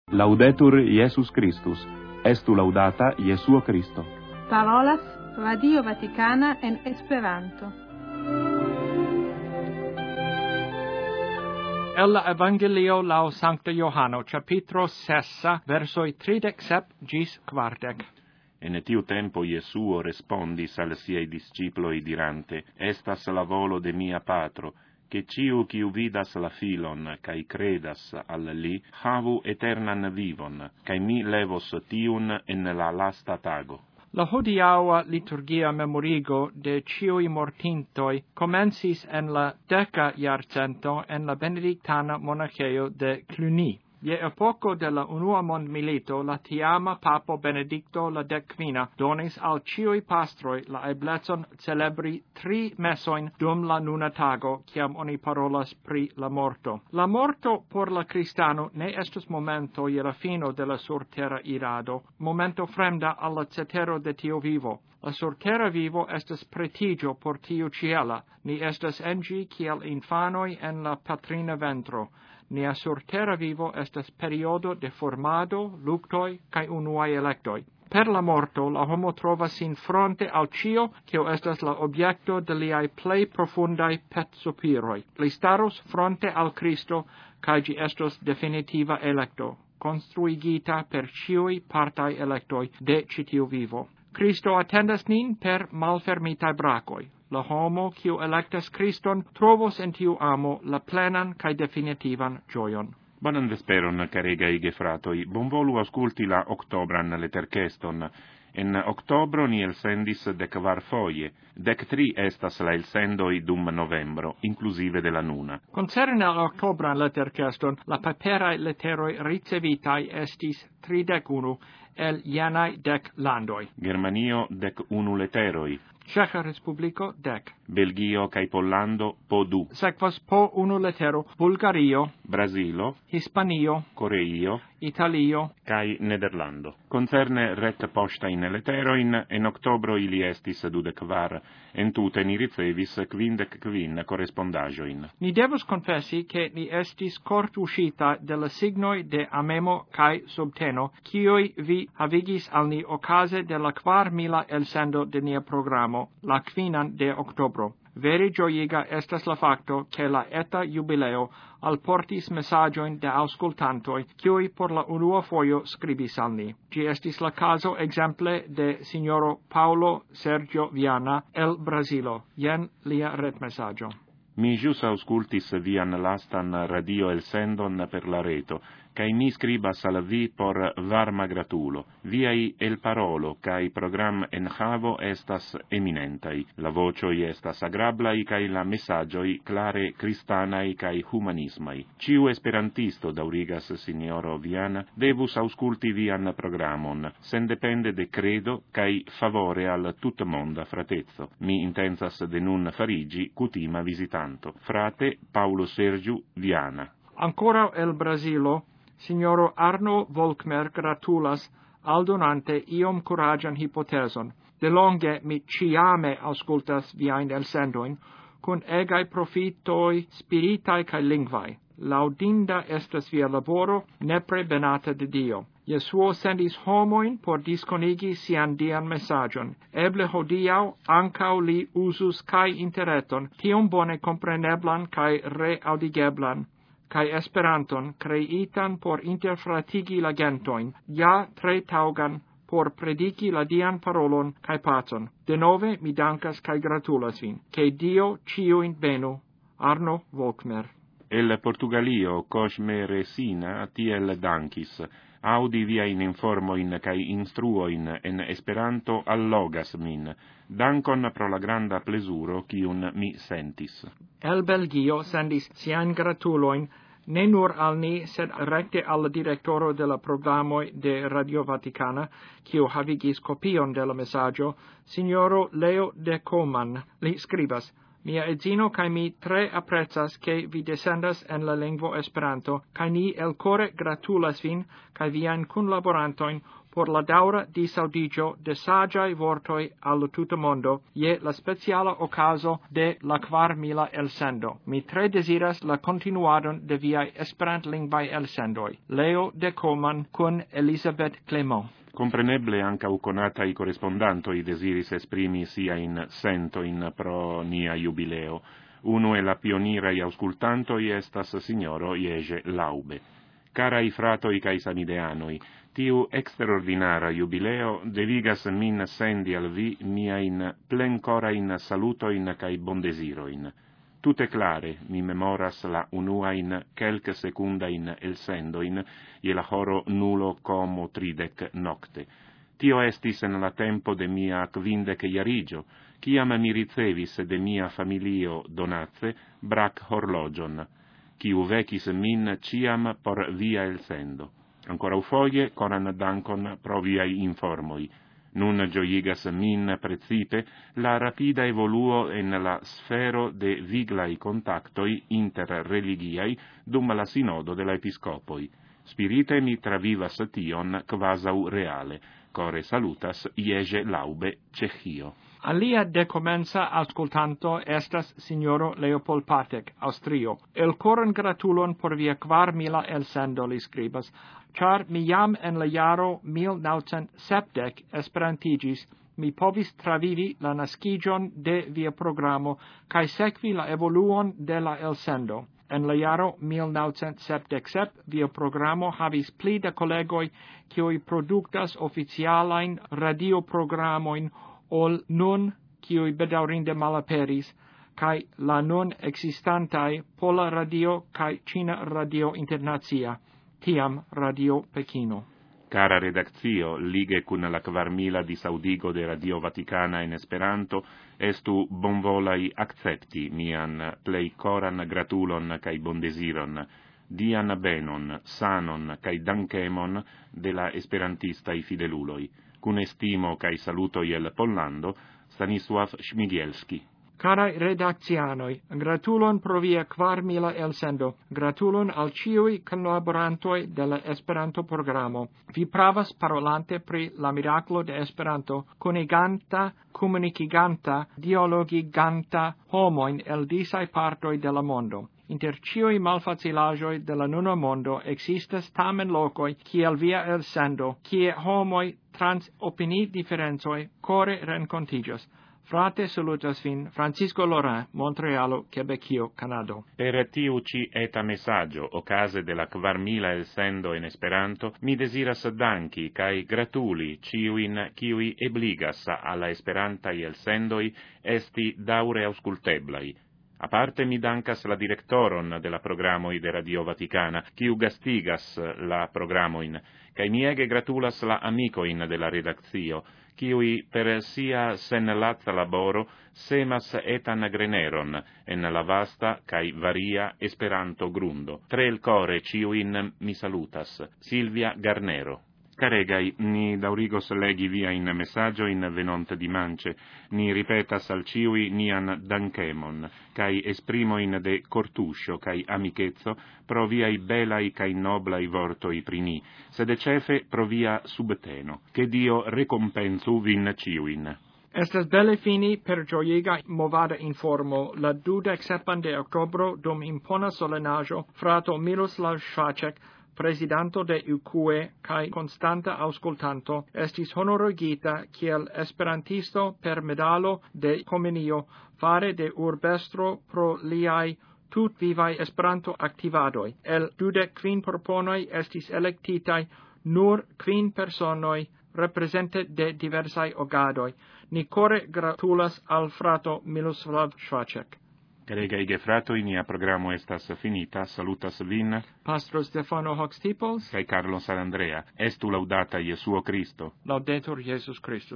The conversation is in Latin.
Laudetur Iesus Christus, estu laudata Jesuo Christo. Parolas Radio Vaticana en Esperanto. El Evangelio lau Sancta Johano, capitro 6, versoi 37 gis 40. En tiu tempo Jesuo respondis al siei disciploi dirante, estas la volo de mia patro, che ciu quiu vidas la filon, cae credas al li, havu eternan vivon, cae mi levos tiun en la lasta tago. La hodiaua liturgia memorigo de ciui mortintoi comencis en la 10 iarcento en la benedictana monacheo de Cluny. Je epoco de la unua mondmilito, la tiama papo Benedicto la decquina donis al ciui pastroi la eblecon celebri 3 mesoin dum la nuna tago, ciam oni parolas pri la morto. La morto por la cristano ne estus momento je la fino de la surterra irado, momento fremda alla cetero de tio vivo. La surterra vivo estes pretigio por tiu ciela, ni estes engi kiel infanoi en la patrina ventro. Nia surterra vivo estas periodo de formado, luctoi, cae unuae electoi. Per la morto, la homo trovas sin fronte al cio, cio estas la objecto de liai plei profundai pet sopiroi. Li starus fronte al Cristo, cae gi estos definitiva electo, construigita per ciui partai electoi de citiu vivo. Cristo attendas nin per malfermitai bracoi. La homo, quiu electas Christon, trovos en tiu amo la plenan cae definitivan gioion. Bonan vesperon, caregai gefratoi, bonvolu ausculti la octobran letercheston. En octobro ni elsendis 14 foie, 13 estas la elsendoi dum novembro, inclusive de la nuna. Concerne al octobran letercheston, la paperae letteroi ricevitai estis 31 el ianai 10 landoi. Germanio 11 letteroi. Ceca Respublico 10. Belgio cae Pollando po 2. Sekvas po 1 lettero Bulgario, Brasilo, Hispanio, Coreio, Italio, cae Nederlando. Concerne ret posta in letteroin, en octobro ili estis 24, en tute ni ricevis 55 correspondagioin. Ni devus confessi che ni estis cort uscita de la signoi de amemo cae subteno, cioi vi havigis al ni ocase de la 4000 elsendo de nia programo, la 5 de octobro. Veri gioiga estas la facto che la eta jubileo alportis messagioin de auscultantoi, cioi por la unua foio scribis al ni. Gi estis la caso exemple de signoro Paulo Sergio Viana el Brasilo. Jen lia retmessaggio. Mi jus auscultis vian lastan radio elsendon per la reto, cae mi scribas al vi por varma gratulo. Viai el parolo, cae program en havo estas eminentai. La vocioi estas agrablai, cae la messagioi clare cristanai cae humanismai. Ciu esperantisto, daurigas signoro Viana, devus ausculti vian programon, sen depende de credo, cae favore al tut monda fratezzo. Mi intensas de nun farigi cutima visitanto. Frate Paulo Sergiu Viana. Ancora el Brasilo, signoro Arno Volkmer gratulas aldonante iom curagian hypoteson. De longe mi ciame auscultas viain elsendoin, cun egai profitoi spiritai cae lingvae. Laudinda estas via laboro, nepre benata de Dio. Jesuo sendis homoin por disconigi sian dian messagion. Eble hodiau ancau li usus cae interreton, tiom bone compreneblan cae reaudigeblan, cae esperanton creitan por interfratigi la gentoin, ja tre taugan por predici la dian parolon cae pacon. Denove mi dankas cae gratulas vin. Che Dio ciuin benu. Arno Volkmer. El Portugalio Cosme Resina tiel dankis. Audi viain informoin cae instruoin en Esperanto allogas min. Dankon pro la granda plesuro cium mi sentis. El Belgio sendis sian gratuloin ne nur al ni, sed recte al directoro de la programoi de Radio Vaticana, quio havigis copion de la messaggio, signoro Leo de Coman, li scribas: Mia edzino cae mi tre apprezzas che vi descendas en la lingvo Esperanto, cae ni el core gratulas vin, cae vian cunlaborantoin, por la daura disaudigio de sagiae vortoi allo tutto mondo, je la speciala ocaso de la 4000 elsendo. Mi tre desiras la continuadon de viae esperantlingvae elsendoi. Leo de Coman cun Elisabeth Clément. Compreneble ancau conatai correspondantoi desiris esprimi sia in sento in pro nia jubileo. Uno e la pionirai auscultantoi estas signoro Iege Laube. Carai fratoi cae samideanoi, tiu extraordinara jubileo devigas min sendi al vi miain plencorain salutoin cae bondesiroin. Tute clare mi memoras la unuain quelque secundain elsendoin, je la horo 0,30 nocte. Tio estis en la tempo de mia 50 jarigio, ciam mi ricevis de mia familio donace brac horlogion, quiu vecis min ciam por via elsendo. Ancora ufoie coran dankon pro viai informoi. Nun gioigas min precipe la rapida evoluo en la sfero de viglai contactoi interreligiai dum la sinodo de la episcopoi. Spirite mi travivas tion quasau reale. Core salutas Iege Laube, Cechio. Alia decomensa auscultanto estas signoro Leopold Patek, Austrio. El coran gratulon por via 4000 elsendo li scribas, char mi jam en la jaro 1970 esperantigis, mi povis travivi la nascigion de via programo, cae sekvi la evoluon de la elsendo. En la jaro 1977 via programo havis pli da collegoi kiui produktas oficialain radioprogramoin ol nun kiui bedaurinde malaperis, kai la nun existantai Pola Radio kai Cina Radio Internazia, tiam Radio Pekino. Cara redactio, lige cun la 4000 disaudigo de Radio Vaticana in Esperanto, estu bonvolai accepti mian plei coran gratulon cae bondesiron, dian benon, sanon cae dankemon de la esperantistai fideluloi. Cun estimo cae salutoi el Pollando, Stanisław Śmigielski. Carai redactianoi, gratulon pro via 4000 elsendo, gratulon al ciui collaborantoi de la Esperanto programo. Vi pravas parolante pri la miraclo de Esperanto, coniganta, comuniciganta, dialogiganta homoin el disai partoi de la mondo. Inter ciui malfacilajoi de la nuna mondo existas tamen locoi, kiel via elsendo, kie homoi trans opinii differenzoi core rencontigas. Frate salutas vin, Francisco Laurent, Montrealo, Quebecio, Canado. Per tiu ci eta messaggio, ocase de la 4000 elsendo in Esperanto, mi desiras danki cae gratuli ciuin ciui ebligas alla Esperantai elsendoi esti daure ausculteblai. A parte mi dankas la directoron de la programoi de Radio Vaticana, quiu gastigas la programoin, cae miege gratulas la amicoin de la redactio, quiui per sia senlatza laboro semas etan greneron en la vasta cae varia Esperanto grundo. Tre il core ciuin mi salutas. Silvia Garnero. Caregai, ni daurigos legi via in messaggio in venont dimance, ni ripetas al ciui nian dankemon, cae esprimo in de cortuscio cae amichezzo pro viai belai cae noblai vortoi prini, sed cefe pro via subteno, che Dio recompensu vin ciuin. Estas belle fini per gioiega movada informo la 27 de ottobro dum impona solenaggio frato Miroslav Švaček, presidanto de UQE kai constanta auscultanto, estis honorigita kiel esperantisto per medalo de Comenio fare de urbestro pro liai tut vivai Esperanto activadoi. El 25 proponoi estis electitai nur 5 personoi represente de diversai ogadoi. Ni core gratulas al frato Miroslav Švaček. Caregai gefratoi, nia programo estas finita, salutas vin, Pastro Stefano Hoxtipos, cae Carlo Sarandrea, estu laudata Iesuo Cristo. Laudetur Jesus Christus.